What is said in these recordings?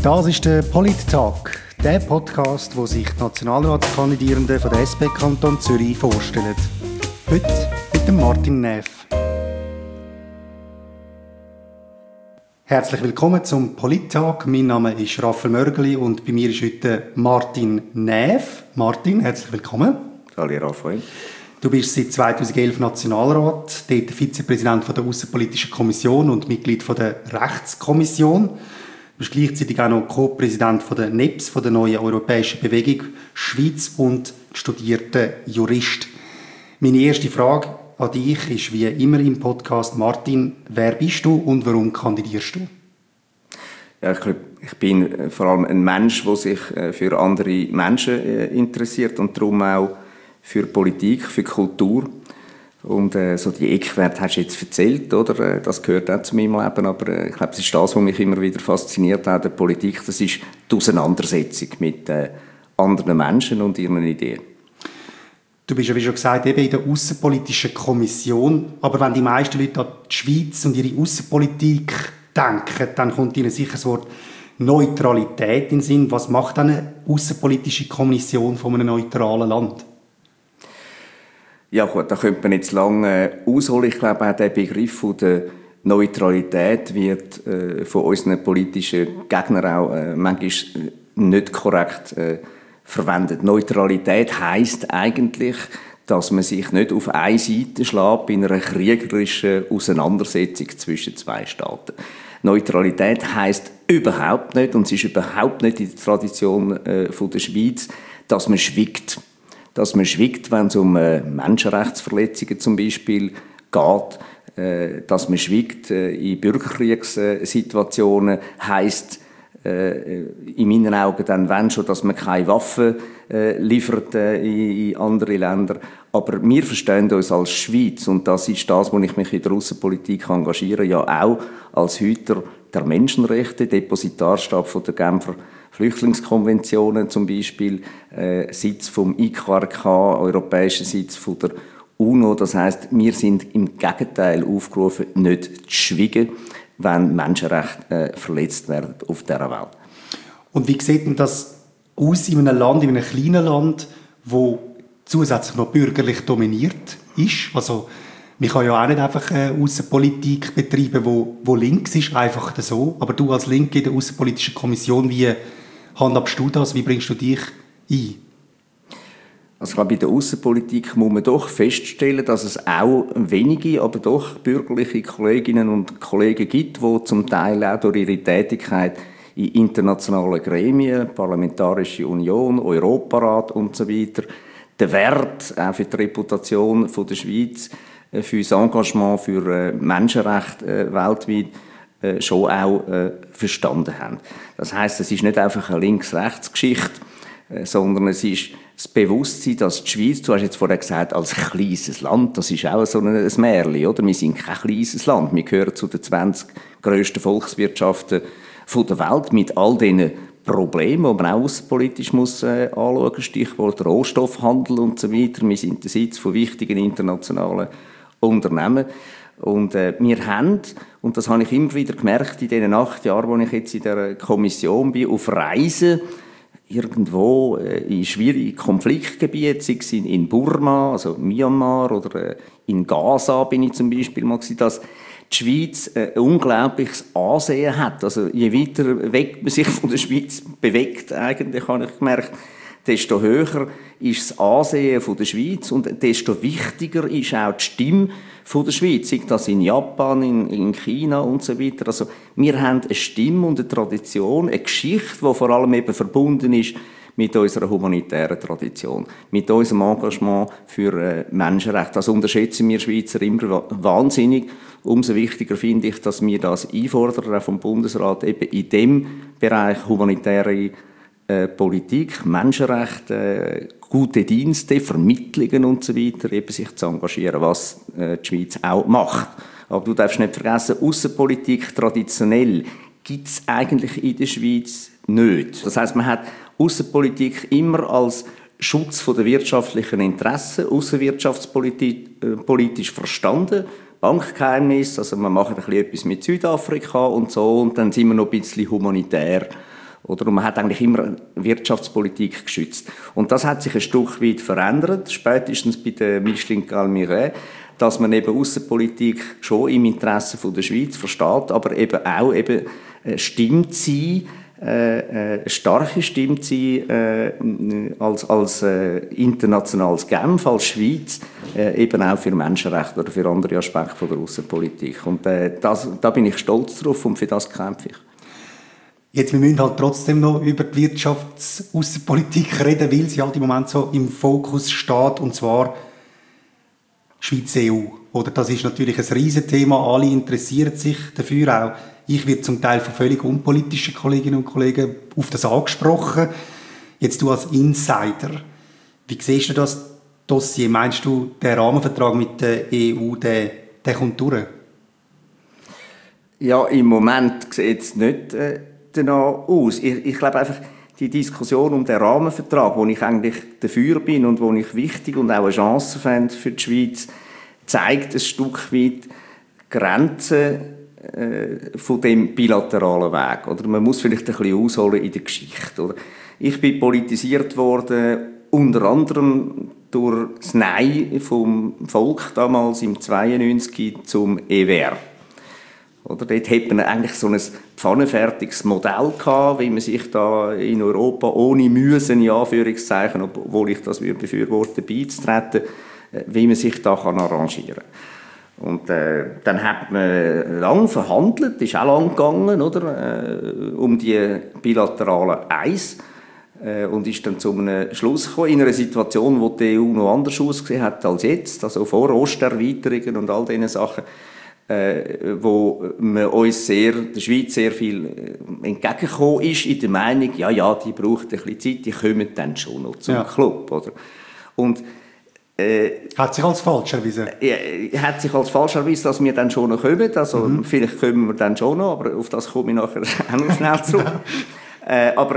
Das ist der Polit-Talk, der Podcast, wo sich die Nationalratskandidierenden von der SP Kanton Zürich vorstellen. Heute mit dem Martin Näf. Herzlich willkommen zum Polit-Talk. Mein Name ist Raphael Mörgeli und bei mir ist heute Martin Näf. Martin, herzlich willkommen. Hallo Raphael. Du bist seit 2011 Nationalrat, dort Vizepräsident der Aussenpolitischen Kommission und Mitglied der Rechtskommission. Du bist gleichzeitig auch noch Co-Präsident der NEPS, von der Neuen Europäischen Bewegung Schweiz und studierter Jurist. Meine erste Frage an dich ist wie immer im Podcast: Martin, wer bist du und warum kandidierst du? Ja, ich glaube, ich bin vor allem ein Mensch, der sich für andere Menschen interessiert und darum auch für Politik, für Kultur. Und so die Eckwerte hast du jetzt erzählt, oder? Das gehört auch zu meinem Leben, aber ich glaube, das ist das, was mich immer wieder fasziniert hat, der Politik. Das ist die Auseinandersetzung mit anderen Menschen und ihren Ideen. Du bist ja, wie schon gesagt, eben in der Aussenpolitischen Kommission. Aber wenn die meisten Leute an die Schweiz und ihre Außenpolitik denken, dann kommt ihnen sicher das Wort Neutralität in den Sinn. Was macht eine Außenpolitische Kommission von einem neutralen Land? Ja gut, da könnte man jetzt lange ausholen. Ich glaube, auch der Begriff von der Neutralität wird von unseren politischen Gegnern auch manchmal nicht korrekt verwendet. Neutralität heisst eigentlich, dass man sich nicht auf eine Seite schlägt bei einer kriegerischen Auseinandersetzung zwischen zwei Staaten. Neutralität heisst überhaupt nicht, und es ist überhaupt nicht in der Tradition von der Schweiz, dass man schwiegt. Dass man schwiegt, wenn es um Menschenrechtsverletzungen zum Beispiel geht, dass man schwiegt in Bürgerkriegssituationen, heisst in meinen Augen dann, wenn schon, dass man keine Waffen liefert in andere Länder. Aber wir verstehen uns als Schweiz, und das ist das, wo ich mich in der Aussenpolitik engagiere, ja auch als Hüter der Menschenrechte, Depositarstab von der Genfer Flüchtlingskonventionen zum Beispiel, Sitz vom IKRK, europäischer Sitz von der UNO. Das heisst, wir sind im Gegenteil aufgerufen, nicht zu schweigen, wenn Menschenrechte verletzt werden auf dieser Welt. Und wie sieht denn das aus in einem Land, in einem kleinen Land, wo zusätzlich noch bürgerlich dominiert ist? Also man kann ja auch nicht einfach eine Aussenpolitik betreiben, wo links ist, einfach so. Aber du als Linke in der Aussenpolitischen Kommission, wie handhabst du das? Wie bringst du dich ein? Also bei der Aussenpolitik muss man doch feststellen, dass es auch wenige, aber doch bürgerliche Kolleginnen und Kollegen gibt, die zum Teil auch durch ihre Tätigkeit in internationalen Gremien, Parlamentarische Union, Europarat und so weiter, den Wert auch für die Reputation von der Schweiz, für das Engagement für Menschenrechte weltweit schon auch verstanden haben. Das heisst, es ist nicht einfach eine Links-Rechts-Geschichte, sondern es ist das Bewusstsein, dass die Schweiz, du hast jetzt vorher gesagt, als kleines Land, das ist auch so ein Märchen, oder? Wir sind kein kleines Land, wir gehören zu den 20 grössten Volkswirtschaften der Welt mit all diesen Problemen, die man auch außenpolitisch anschauen muss, Stichwort Rohstoffhandel und so weiter. Wir sind der Sitz von wichtigen internationalen Unternehmen. Und wir haben, und das habe ich immer wieder gemerkt in den 8 Jahren, wo ich jetzt in der Kommission bin, auf Reisen irgendwo in schwierigen Konfliktgebieten, sei es in Burma, also Myanmar, oder in Gaza bin ich zum Beispiel mal gewesen, dass die Schweiz ein unglaubliches Ansehen hat. Also je weiter weg man sich von der Schweiz bewegt, eigentlich habe ich gemerkt, desto höher ist das Ansehen von der Schweiz und desto wichtiger ist auch die Stimme von der Schweiz, sei das in Japan, in China und so weiter. Also wir haben eine Stimme und eine Tradition, eine Geschichte, die vor allem eben verbunden ist mit unserer humanitären Tradition, mit unserem Engagement für Menschenrechte. Das unterschätzen wir Schweizer immer wahnsinnig. Umso wichtiger finde ich, dass wir das einfordern, auch vom Bundesrat, eben in dem Bereich humanitäre Politik, Menschenrechte, gute Dienste, Vermittlungen und so weiter, eben sich zu engagieren, was die Schweiz auch macht. Aber du darfst nicht vergessen, Aussenpolitik traditionell gibt es eigentlich in der Schweiz nicht. Das heisst, man hat Aussenpolitik immer als Schutz von der wirtschaftlichen Interessen, außenwirtschaftspolitisch verstanden. Bankgeheimnis, also wir machen ein bisschen etwas mit Südafrika und so, und dann sind wir noch ein bisschen humanitär Oder? Und man hat eigentlich immer Wirtschaftspolitik geschützt. Und das hat sich ein Stück weit verändert, spätestens bei der Micheline Galmiret, dass man eben Aussenpolitik schon im Interesse von der Schweiz versteht, aber eben auch stimmt sie, starke Stimme sein als internationales Genf, als Schweiz, eben auch für Menschenrechte oder für andere Aspekte von der Aussenpolitik. Und da bin ich stolz drauf und für das kämpfe ich. Jetzt, wir müssen halt trotzdem noch über die Wirtschafts-Aussenpolitik reden, weil sie halt im Moment so im Fokus steht, und zwar Schweiz-EU. Oder das ist natürlich ein Riesenthema, alle interessieren sich dafür auch. Ich werde zum Teil von völlig unpolitischen Kolleginnen und Kollegen auf das angesprochen. Jetzt du als Insider, wie siehst du das Dossier? Meinst du, der Rahmenvertrag mit der EU, der kommt durch? Ja, im Moment sieht es nicht danach aus. Ich glaube einfach, die Diskussion um den Rahmenvertrag, wo ich eigentlich dafür bin und wo ich wichtig und auch eine Chance fände für die Schweiz, zeigt ein Stück weit Grenzen von dem bilateralen Weg. Oder man muss vielleicht ein bisschen ausholen in der Geschichte. Oder? Ich bin politisiert worden, unter anderem durch das Nein vom Volk damals im 92 zum EWR. Oder dort hat man eigentlich so ein pfannenfertiges Modell gehabt, wie man sich da in Europa ohne Müssen, in Anführungszeichen, obwohl ich das befürworte, beizutreten, wie man sich da arrangieren kann. Und dann hat man lang verhandelt, ist auch lang gegangen, oder, um die bilateralen Eis, und ist dann zu einem Schluss gekommen, in einer Situation, wo die EU noch anders ausgesehen hat als jetzt, also vor Osterweiterungen und all diese Sachen, wo man uns der Schweiz sehr viel entgegengekommen ist, in der Meinung, ja, die braucht ein bisschen Zeit, die kommen dann schon noch zum Club, oder? Und hat sich als falsch erwiesen? Hat sich als falsch erwiesen, dass wir dann schon noch kommen. Also, vielleicht kommen wir dann schon noch, aber auf das komme ich nachher auch noch schnell zurück. Aber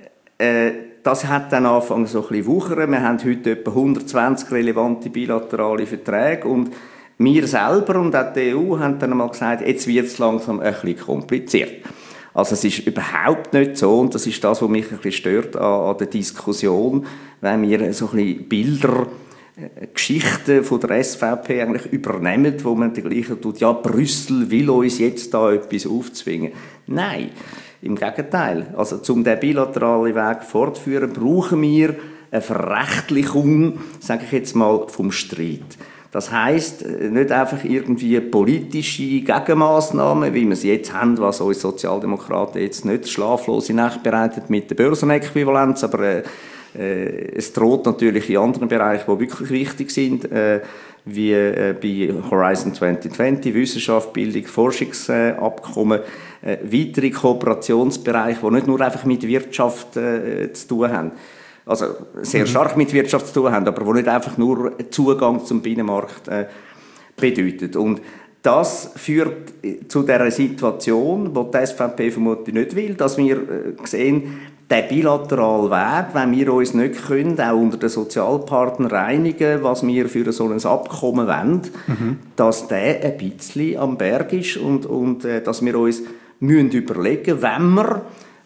das hat dann angefangen so ein bisschen wuchern. Wir haben heute etwa 120 relevante bilaterale Verträge und wir selber und auch die EU haben dann einmal gesagt, jetzt wird es langsam ein bisschen kompliziert. Also es ist überhaupt nicht so, und das ist das, was mich ein bisschen stört an der Diskussion, wenn wir so ein bisschen Bilder, Geschichten von der SVP eigentlich übernehmen, wo man die gleiche tut, ja, Brüssel will uns jetzt da etwas aufzwingen. Nein, im Gegenteil. Also, um den bilateralen Weg fortzuführen, brauchen wir eine Verrechtlichung, sage ich jetzt mal, vom Streit. Das heisst, nicht einfach irgendwie politische Gegenmaßnahmen, wie wir sie jetzt haben, was uns Sozialdemokraten jetzt nicht schlaflose Nächte bereitet mit der Börsenäquivalenz, aber es droht natürlich in anderen Bereichen, die wirklich wichtig sind, wie bei Horizon 2020, Wissenschaft, Bildung, Forschungsabkommen, weitere Kooperationsbereiche, die nicht nur einfach mit Wirtschaft zu tun haben. Also sehr stark mit Wirtschaft zu tun haben, aber die nicht einfach nur Zugang zum Binnenmarkt bedeutet. Und das führt zu dieser Situation, die die SVP vermutlich nicht will, dass wir sehen, der bilaterale Weg, wenn wir uns nicht können, auch unter den Sozialpartnern einigen, was wir für so ein Abkommen wollen, dass der ein bisschen am Berg ist und dass wir uns überlegen müssen, wenn wir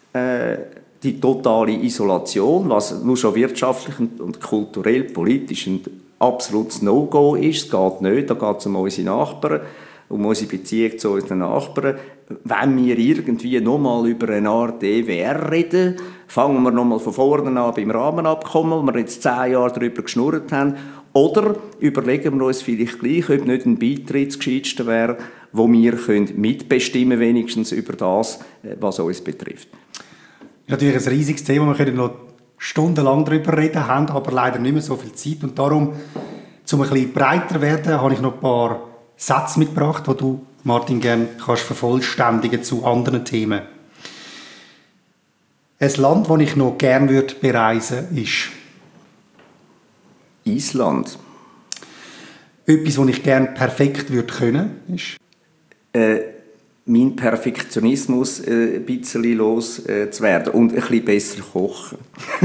die totale Isolation, was nur schon wirtschaftlich und kulturell, politisch ein absolutes No-Go ist, es geht nicht, da geht es um unsere Nachbarn, um unsere Beziehung zu unseren Nachbarn. Wenn wir irgendwie nochmal über eine Art EWR reden, fangen wir nochmal von vorne an beim Rahmenabkommen, wo wir jetzt 10 Jahre darüber geschnurrt haben, oder überlegen wir uns vielleicht gleich, ob nicht ein Beitritt das Gescheitste wäre, wo wir mitbestimmen können, wenigstens über das, was uns betrifft. Natürlich ein riesiges Thema, wir können noch stundenlang darüber reden, haben aber leider nicht mehr so viel Zeit. Und darum, um ein bisschen breiter zu werden, habe ich noch ein paar Sätze mitgebracht, die du, Martin, gerne kannst vervollständigen zu anderen Themen. Ein Land, das ich noch gerne bereisen würde, ist Island. Etwas, was ich gerne perfekt würde können, ist mein Perfektionismus ein bisschen loszuwerden und ein bisschen besser kochen.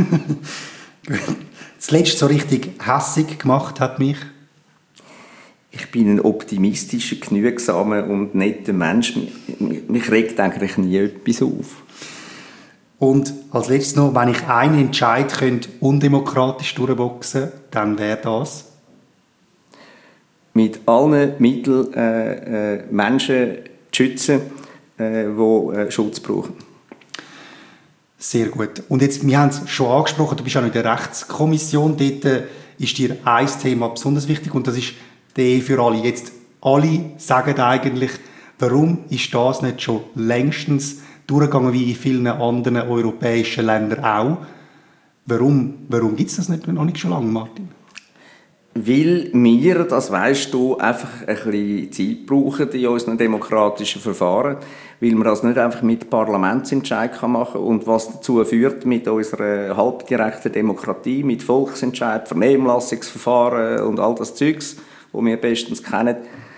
Zuletzt so richtig hässig gemacht hat mich? Ich bin ein optimistischer, genügsamer und netter Mensch. Mich regt eigentlich nie etwas auf. Und als letztes noch, wenn ich einen Entscheid könnte undemokratisch durchboxen, dann wäre das? Mit allen Mitteln Menschen zu schützen, die Schutz brauchen. Sehr gut. Und jetzt, wir haben es schon angesprochen, du bist auch noch in der Rechtskommission. Dort ist dir ein Thema besonders wichtig und das ist die Ehe für alle. Jetzt, alle sagen eigentlich, warum ist das nicht schon längstens durchgegangen wie in vielen anderen europäischen Ländern auch? Warum gibt es das nicht noch nicht schon lange, Martin? Weil wir, das weisst du, einfach ein bisschen Zeit brauchen in unseren demokratischen Verfahren, weil man das nicht einfach mit Parlamentsentscheid machen kann und was dazu führt mit unserer halbdirekten Demokratie, mit Volksentscheid, Vernehmlassungsverfahren und all das Zeugs, das wir bestens kennen,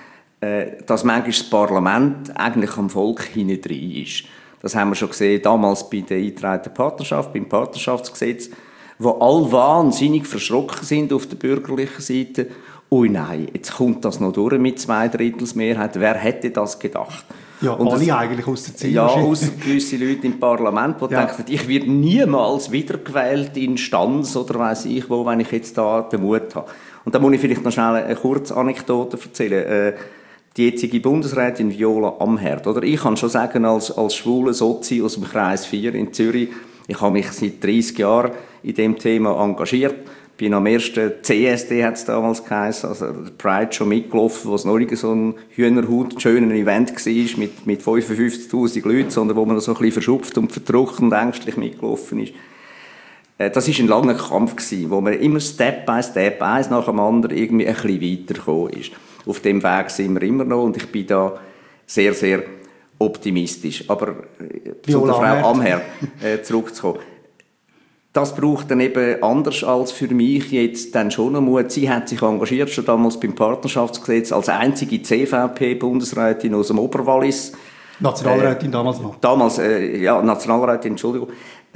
dass manchmal das Parlament eigentlich am Volk hintendrein ist. Das haben wir schon gesehen damals bei der eingetragenen Partnerschaft, beim Partnerschaftsgesetz, wo alle wahnsinnig verschrocken sind auf der bürgerlichen Seite. Ui nein, jetzt kommt das noch durch mit 2/3 Mehrheit. Wer hätte das gedacht? Ja, und alle das, eigentlich aus der Ziel. Ja, ausser gewisse Leute im Parlament, die denken, ich werde niemals wiedergewählt in Stanz oder weiss ich wo, wenn ich jetzt da den Mut habe. Und da muss ich vielleicht noch schnell eine kurze Anekdote erzählen. Die jetzige Bundesrätin Viola Amherd, oder? Ich kann schon sagen, als schwule Sozi aus dem Kreis 4 in Zürich, ich habe mich seit 30 Jahren in diesem Thema engagiert. Bin am ersten CSD, hat es damals geheißen, also der Pride schon mitgelaufen, wo es noch nicht so ein Hühnerhaut-schönes Event war mit 55'000 Leuten, sondern wo man so ein bisschen verschupft und verdruckt und ängstlich mitgelaufen ist. Das war ein langer Kampf, wo man immer Step by Step, eins nach dem anderen, irgendwie ein bisschen weitergekommen ist. Auf dem Weg sind wir immer noch und ich bin da sehr, sehr optimistisch. Aber zu der Frau Amherd zurückzukommen. Das braucht dann eben anders als für mich jetzt dann schon noch Mut. Sie hat sich engagiert, schon damals beim Partnerschaftsgesetz, als einzige CVP-Bundesrätin aus dem Oberwallis. Nationalrätin damals noch. Damals, ja, Nationalrätin, Entschuldigung.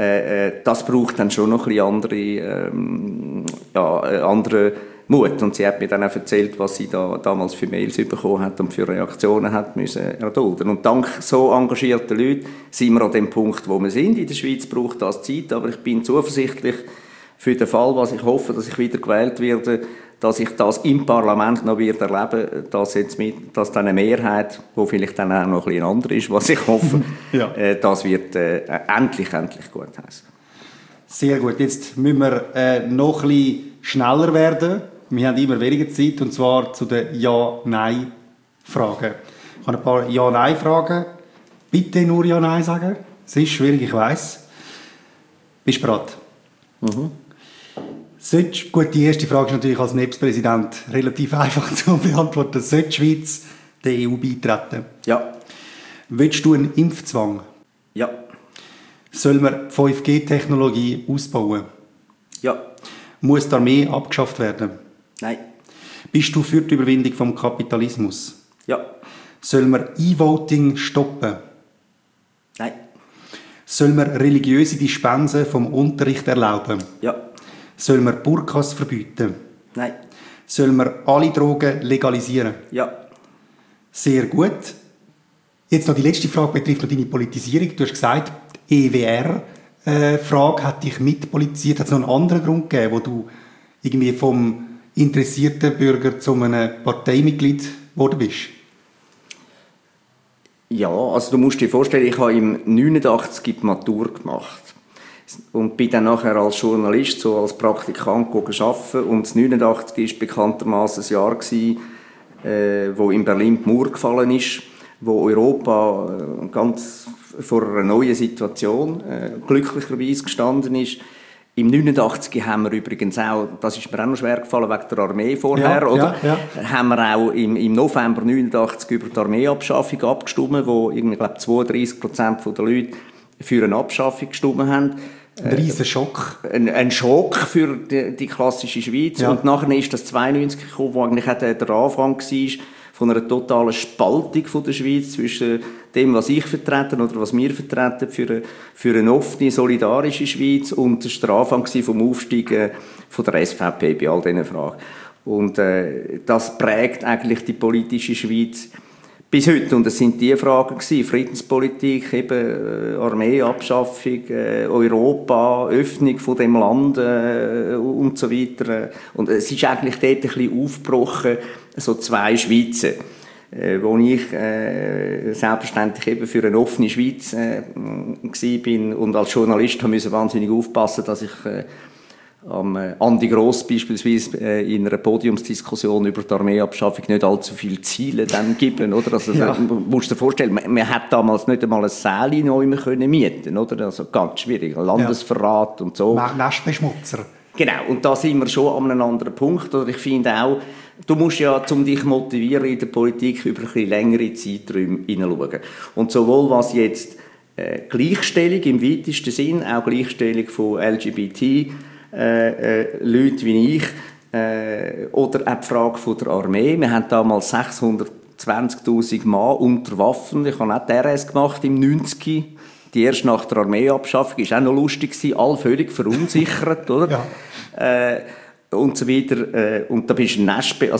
Das braucht dann schon noch ein bisschen andere Mut. Und sie hat mir dann auch erzählt, was sie da damals für Mails bekommen hat und für Reaktionen hat müssen erdulden. Und dank so engagierten Leuten sind wir an dem Punkt, wo wir sind. In der Schweiz braucht das Zeit, aber ich bin zuversichtlich für den Fall, was ich hoffe, dass ich wieder gewählt werde, dass ich das im Parlament noch wieder erleben, dass dann eine Mehrheit, die vielleicht dann auch noch ein bisschen andere ist, was ich hoffe, ja. Das wird endlich gut heißen. Sehr gut. Jetzt müssen wir noch ein bisschen schneller werden. Wir haben immer weniger Zeit, und zwar zu den Ja-Nein-Fragen. Ich habe ein paar Ja-Nein-Fragen. Bitte nur Ja-Nein sagen. Es ist schwierig, ich weiss. Bist du bereit? Mhm. Gut, die erste Frage ist natürlich als NEPS-Präsident relativ einfach zu beantworten. Sollte die Schweiz der EU beitreten? Ja. Willst du einen Impfzwang? Ja. Sollen wir 5G-Technologie ausbauen? Ja. Muss die Armee abgeschafft werden? Nein. Bist du für die Überwindung vom Kapitalismus? Ja. Sollen wir E-Voting stoppen? Nein. Sollen wir religiöse Dispensen vom Unterricht erlauben? Ja. Sollen wir Burkas verbieten? Nein. Sollen wir alle Drogen legalisieren? Ja. Sehr gut. Jetzt noch die letzte Frage betrifft noch deine Politisierung. Du hast gesagt, die EWR-Frage hat dich mitpolitisiert. Hat es noch einen anderen Grund gegeben, wo du irgendwie vom interessierten Bürger zu einem Parteimitglied geworden bist? Ja, also du musst dir vorstellen, ich habe im 89 die Matur gemacht und bin dann nachher als Journalist, so als Praktikant arbeiten. Und das 89 war bekanntermaßen ein Jahr, wo in Berlin die Mauer gefallen ist, wo Europa ganz vor einer neuen Situation glücklicherweise gestanden ist. Im 89 haben wir übrigens auch, das ist mir auch noch schwer gefallen wegen der Armee vorher, oder? Haben wir auch im November 89 über die Armeeabschaffung abgestimmt, wo irgendwie, glaube 32% der Leute für eine Abschaffung gestimmt haben. Ein riesen Schock. Ein Schock für die klassische Schweiz. Ja. Und nachher ist das 92 gekommen, wo eigentlich auch der Anfang war von einer totalen Spaltung von der Schweiz zwischen dem, was ich vertrete oder was wir vertreten für eine offene, solidarische Schweiz. Und das war der Anfang vom Aufstieg von der SVP bei all diesen Fragen. Und das prägt eigentlich die politische Schweiz Bis heute. Und es sind die Fragen gewesen, Friedenspolitik, eben Armeeabschaffung, Europa, Öffnung von dem Land und so weiter. Und es ist eigentlich dort ein bisschen aufgebrochen, so zwei Schweizer, wo ich selbstverständlich eben für eine offene Schweiz war und als Journalist musste wahnsinnig aufpassen, dass ich Andi Gross beispielsweise in einer Podiumsdiskussion über die Armeeabschaffung nicht allzu viele Ziele dann geben, oder? Also, ja. Musst dir vorstellen, man hat damals nicht einmal ein Säle neu mehr können mieten, oder? Also, ganz schwierig. Landesverrat und so. Nestbeschmutzer. Genau. Und da sind wir schon an einem anderen Punkt. Oder ich finde auch, du musst ja, um dich motivieren in der Politik, über ein bisschen längere Zeiträume hineinschauen. Und sowohl was jetzt Gleichstellung im weitesten Sinn, auch Gleichstellung von LGBT, Leute wie ich, oder auch die Frage von der Armee. Wir haben damals 620'000 Mann unter Waffen. Ich habe auch die RS gemacht im 90. Die erst nach der Armeeabschaffung. Ist auch noch lustig gewesen, alle völlig verunsichert, oder? Ja. Und so weiter. Und da bist du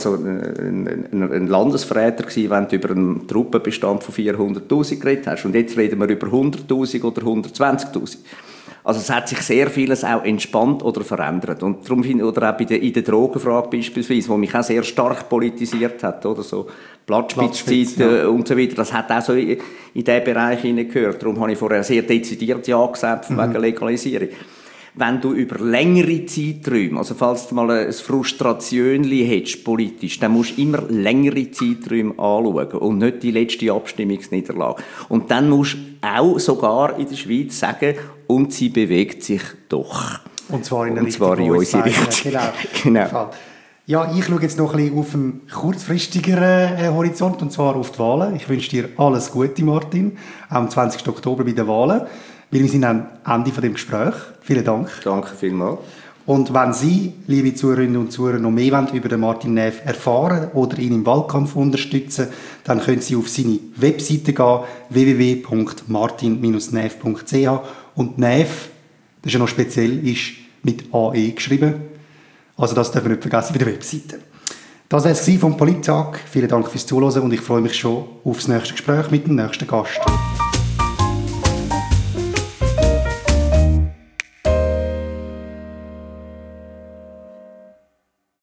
ein Landesverräter gewesen, wenn du über einen Truppenbestand von 400'000 geredet hast. Und jetzt reden wir über 100'000 oder 120'000. Also es hat sich sehr vieles auch entspannt oder verändert. Und darum finde ich, oder auch in der Drogenfrage beispielsweise, wo mich auch sehr stark politisiert hat, oder so Platzspitzzeiten und so weiter, das hat auch so in diesen Bereich hineingehört. Darum habe ich vorher sehr dezidiert Ja gesagt, von wegen Legalisierung. Wenn du über längere Zeiträume, also falls du mal ein Frustrationchen hättest politisch, dann musst du immer längere Zeiträume anschauen und nicht die letzte Abstimmungsniederlage. Und dann musst du auch sogar in der Schweiz sagen, und sie bewegt sich doch. Und zwar in unsere Richtung. Genau. Ja, ich schaue jetzt noch ein bisschen auf einen kurzfristigeren Horizont, und zwar auf die Wahlen. Ich wünsche dir alles Gute, Martin, am 20. Oktober bei den Wahlen. Weil wir sind am Ende von dem Gespräch. Vielen Dank. Danke vielmals. Und wenn Sie, liebe Zuhörerinnen und Zuhörer, noch mehr über den Martin Näf erfahren oder ihn im Wahlkampf unterstützen, dann können Sie auf seine Webseite gehen, www.martin-näf.ch. Und Näf, das ist ja noch speziell, ist mit AE geschrieben. Also das dürfen wir nicht vergessen bei der Webseite. Das war es vom Polittag. Vielen Dank fürs Zuhören und ich freue mich schon auf das nächste Gespräch mit dem nächsten Gast.